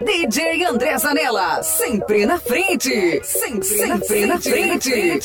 DJ André Zanella, sempre na frente. Sempre na frente.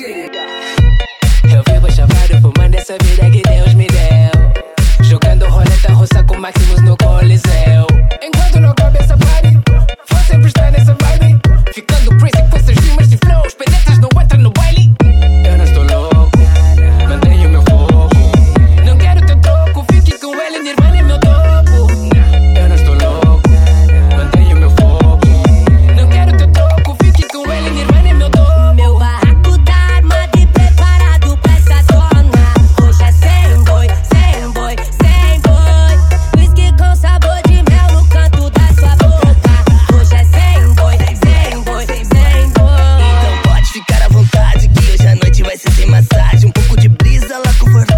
Eu vivo chavado fumando essa vida que Deus me deu, jogando roleta russa com máximos no Coliseu. Enquanto não acaba essa party, vou sempre estar nessa vibe, ficando crazy com essas rimas de flows, penetras não entram no baile. Eu não estou louco, mantenho meu foco, não quero teu troco, fique com ele, Nirvana é meu topo. Eu não estou louco, mantenho meu foco, não quero teu troco, fique com ele, Nirvana é meu topo. Meu barraco tá armado e preparado pra essa zona. Hoje é sem boi, sem boi, sem boi. Whisky com sabor de mel no canto da sua boca. Hoje é sem boi, sem boi, sem boi. Então pode ficar à vontade que hoje a noite vai ser sem massagem. Um pouco de brisa lá com forró